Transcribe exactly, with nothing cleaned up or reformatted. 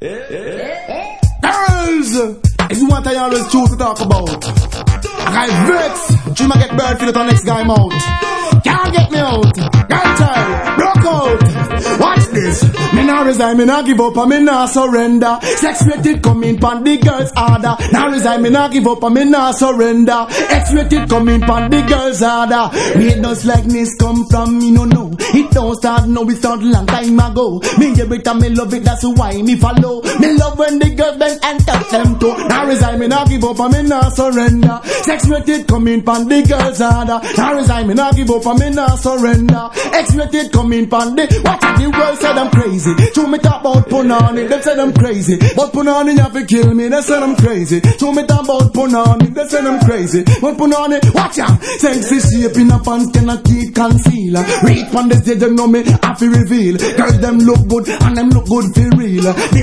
Girls, it's what I always choose to talk about. I vex, dream I get bird for the next guy mouth. Can't get me out, girl child, broke out. Watch this, me nah resign, me nah give up, and me nah surrender. Sex-rated coming pan the girls harder. Nah resign, me nah give up, and me nah surrender. X-rated coming pan the girls harder. Radars like this come from me no no. It don't start now, it start long time ago. Me every time me love it, that's why me follow. Me love when the girls bend and touch them too. Nah resign, me nah give up, and me nah surrender. Sex-rated coming pan the girls harder. Nah resign, me nah give up, and me nah surrender. X-rated coming pan the. What the world said I'm crazy. To me talk about punani, they said I'm crazy. But punani have to kill me, they said I'm crazy. To me talk about punani, they said I'm crazy. But punani, watch out. Sexy shape in a pants cannot keep concealer. Read from the stage, you know me, have to reveal. Girls them look good and them look good for real.